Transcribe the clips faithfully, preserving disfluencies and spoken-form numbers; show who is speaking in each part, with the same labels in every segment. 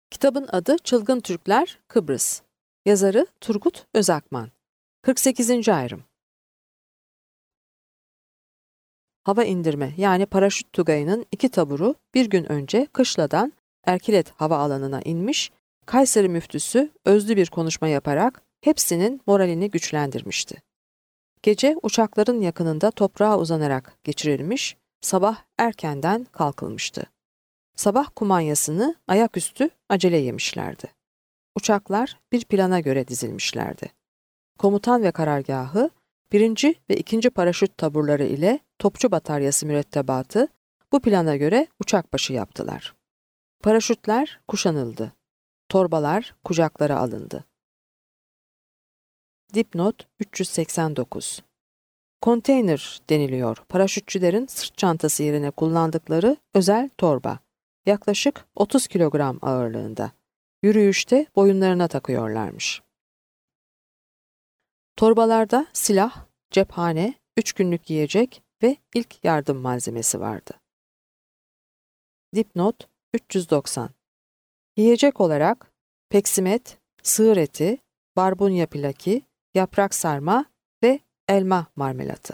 Speaker 1: Kitabın adı Çılgın Türkler Kıbrıs. Yazarı Turgut Özakman. kırk sekizinci ayrım. Hava indirme yani paraşüt tugayının iki taburu bir gün önce Kışla'dan Erkilet havaalanına inmiş, Kayseri müftüsü özlü bir konuşma yaparak hepsinin moralini güçlendirmişti. Gece uçakların yakınında toprağa uzanarak geçirilmiş, sabah erkenden kalkılmıştı. Sabah kumanyasını ayaküstü acele yemişlerdi. Uçaklar bir plana göre dizilmişlerdi. Komutan ve karargahı, birinci ve ikinci paraşüt taburları ile topçu bataryası mürettebatı bu plana göre uçak başı yaptılar. Paraşütler kuşanıldı. Torbalar kucaklara alındı. Dipnot üç yüz seksen dokuz. Konteyner deniliyor paraşütçülerin sırt çantası yerine kullandıkları özel torba. Yaklaşık otuz kilogram ağırlığında. Yürüyüşte boyunlarına takıyorlarmış. Torbalarda silah, cephane, üç günlük yiyecek ve ilk yardım malzemesi vardı. Dipnot üç yüz doksan. Yiyecek olarak peksimet, sığır eti, barbunya pilaki, yaprak sarma ve elma marmelatı.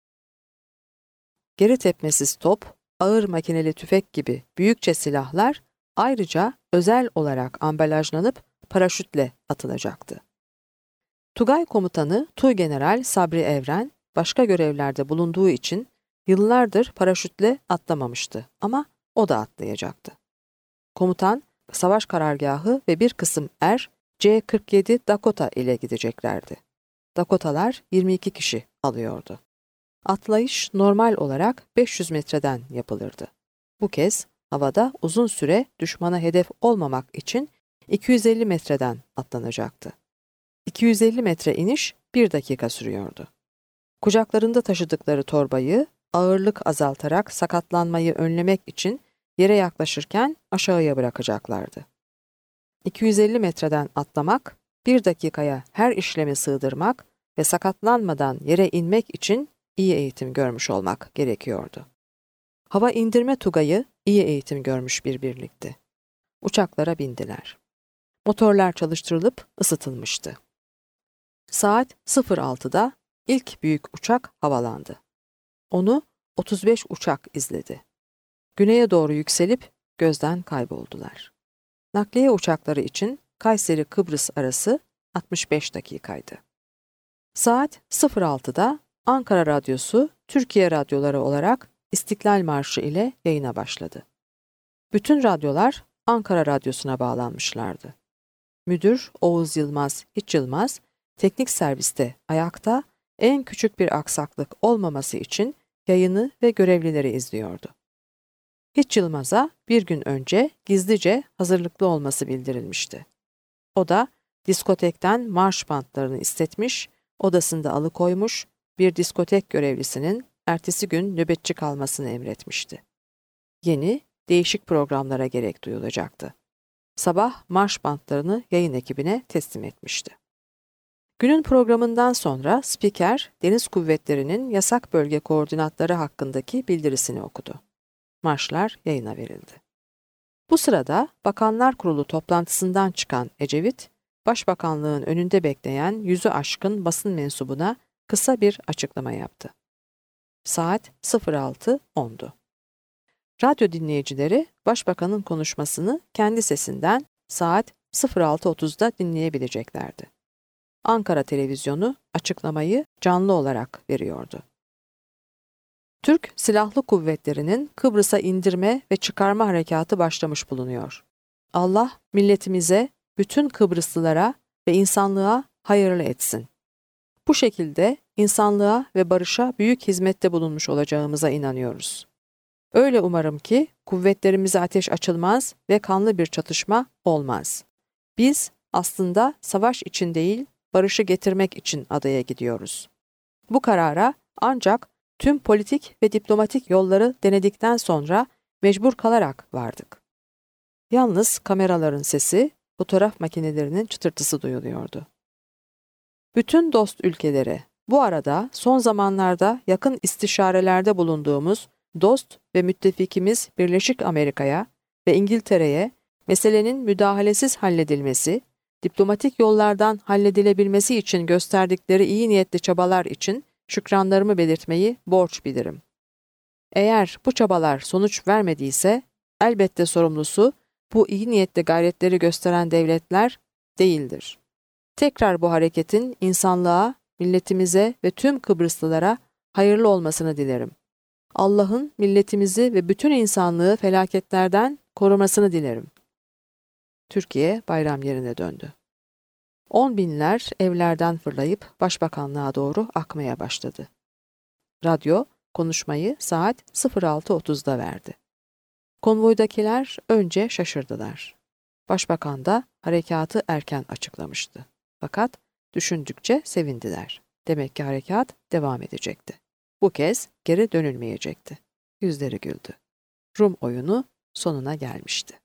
Speaker 1: Geri tepmesiz top, ağır makineli tüfek gibi büyükçe silahlar ayrıca özel olarak ambalajlanıp paraşütle atılacaktı. Tugay komutanı Tuğgeneral Sabri Evren başka görevlerde bulunduğu için yıllardır paraşütle atlamamıştı ama o da atlayacaktı. Komutan, savaş karargahı ve bir kısım er C kırk yedi Dakota ile gideceklerdi. Dakotalar yirmi iki kişi alıyordu. Atlayış normal olarak beş yüz metreden yapılırdı. Bu kez havada uzun süre düşmana hedef olmamak için iki yüz elli metreden atlanacaktı. iki yüz elli metre iniş bir dakika sürüyordu. Kucaklarında taşıdıkları torbayı ağırlık azaltarak sakatlanmayı önlemek için yere yaklaşırken aşağıya bırakacaklardı. iki yüz elli metreden atlamak, bir dakikaya her işlemi sığdırmak ve sakatlanmadan yere inmek için iyi eğitim görmüş olmak gerekiyordu. Hava indirme tugayı iyi eğitim görmüş bir birlikti. Uçaklara bindiler. Motorlar çalıştırılıp ısıtılmıştı. Saat sıfır altıda ilk büyük uçak havalandı. Onu otuz beş uçak izledi. Güneye doğru yükselip gözden kayboldular. Nakliye uçakları için Kayseri-Kıbrıs arası altmış beş dakikaydı. Saat sıfır altıda Ankara Radyosu, Türkiye radyoları olarak İstiklal Marşı ile yayına başladı. Bütün radyolar Ankara Radyosu'na bağlanmışlardı. Müdür Oğuz Yılmaz, Hiç Yılmaz, teknik serviste ayakta en küçük bir aksaklık olmaması için yayını ve görevlileri izliyordu. Hiç Yılmaz'a bir gün önce gizlice hazırlıklı olması bildirilmişti. O da diskotekten marş bantlarını istetmiş, odasında alıkoymuş, bir diskotek görevlisinin ertesi gün nöbetçi kalmasını emretmişti. Yeni, değişik programlara gerek duyulacaktı. Sabah marş bantlarını yayın ekibine teslim etmişti. Günün programından sonra spiker, Deniz Kuvvetleri'nin yasak bölge koordinatları hakkındaki bildirisini okudu. Marşlar yayına verildi. Bu sırada Bakanlar Kurulu toplantısından çıkan Ecevit, Başbakanlığın önünde bekleyen yüzü aşkın basın mensubuna kısa bir açıklama yaptı. Saat sıfır altı ondu. Radyo dinleyicileri Başbakanın konuşmasını kendi sesinden saat sıfır altı otuzda dinleyebileceklerdi. Ankara Televizyonu açıklamayı canlı olarak veriyordu. Türk Silahlı Kuvvetleri'nin Kıbrıs'a indirme ve çıkarma harekatı başlamış bulunuyor. Allah milletimize, bütün Kıbrıslılara ve insanlığa hayırlı etsin. Bu şekilde insanlığa ve barışa büyük hizmette bulunmuş olacağımıza inanıyoruz. Öyle umarım ki kuvvetlerimize ateş açılmaz ve kanlı bir çatışma olmaz. Biz aslında savaş için değil, barışı getirmek için adaya gidiyoruz. Bu karara ancak tüm politik ve diplomatik yolları denedikten sonra mecbur kalarak vardık. Yalnız kameraların sesi, fotoğraf makinelerinin çıtırtısı duyuluyordu. Bütün dost ülkelere, bu arada son zamanlarda yakın istişarelerde bulunduğumuz dost ve müttefikimiz Birleşik Amerika'ya ve İngiltere'ye Meselenin müdahalesiz halledilmesi, diplomatik yollardan halledilebilmesi için gösterdikleri iyi niyetli çabalar için şükranlarımı belirtmeyi borç bilirim. Eğer bu çabalar sonuç vermediyse, elbette sorumlusu bu iyi niyetli gayretleri gösteren devletler değildir. Tekrar bu hareketin insanlığa, milletimize ve tüm Kıbrıslılara hayırlı olmasını dilerim. Allah'ın milletimizi ve bütün insanlığı felaketlerden korumasını dilerim. Türkiye bayram yerine döndü. On binler evlerden fırlayıp başbakanlığa doğru akmaya başladı. Radyo konuşmayı saat sıfır altı otuzda verdi. Konvoydakiler önce şaşırdılar. Başbakan da harekatı erken açıklamıştı. Fakat düşündükçe sevindiler. Demek ki harekat devam edecekti. Bu kez geri dönülmeyecekti. Yüzleri güldü. Rum oyunu sonuna gelmişti.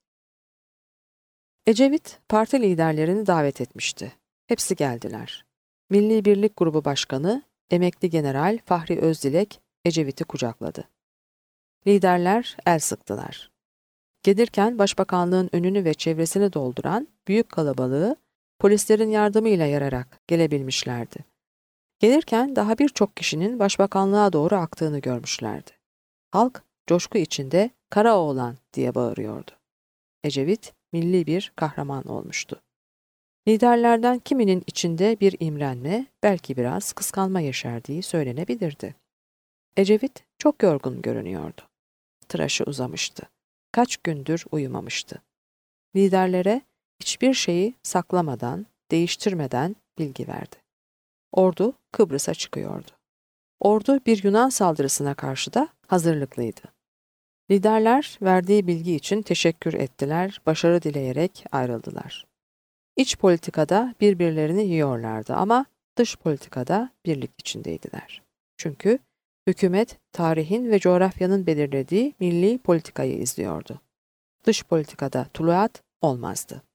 Speaker 1: Ecevit parti liderlerini davet etmişti. Hepsi geldiler. Milli Birlik Grubu Başkanı, emekli General Fahri Özdilek Ecevit'i kucakladı. Liderler el sıktılar. Gelirken başbakanlığın önünü ve çevresini dolduran büyük kalabalığı polislerin yardımıyla yararak gelebilmişlerdi. Gelirken daha birçok kişinin başbakanlığa doğru aktığını görmüşlerdi. Halk coşku içinde "Karaoğlan" diye bağırıyordu. Ecevit milli bir kahraman olmuştu. Liderlerden kiminin içinde bir imrenme, belki biraz kıskanma yeşerdiği söylenebilirdi. Ecevit çok yorgun görünüyordu. Tıraşı uzamıştı. Kaç gündür uyumamıştı. Liderlere hiçbir şeyi saklamadan, değiştirmeden bilgi verdi. Ordu Kıbrıs'a çıkıyordu. Ordu bir Yunan saldırısına karşı da hazırlıklıydı. Liderler verdiği bilgi için teşekkür ettiler, başarı dileyerek ayrıldılar. İç politikada birbirlerini yiyorlardı ama dış politikada birlik içindeydiler. Çünkü hükümet tarihin ve coğrafyanın belirlediği milli politikayı izliyordu. Dış politikada tuluat olmazdı.